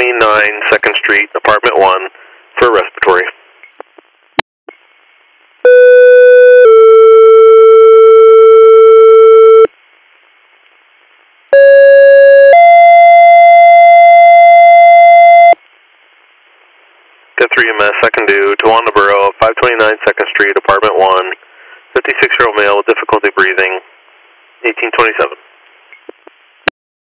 2nd Street, Apartment 1, for respiratory. Got 3 EMS, second due, Tawanda Borough, 529 2nd Street, Apartment 1, 56-year-old male with difficulty breathing, 1827.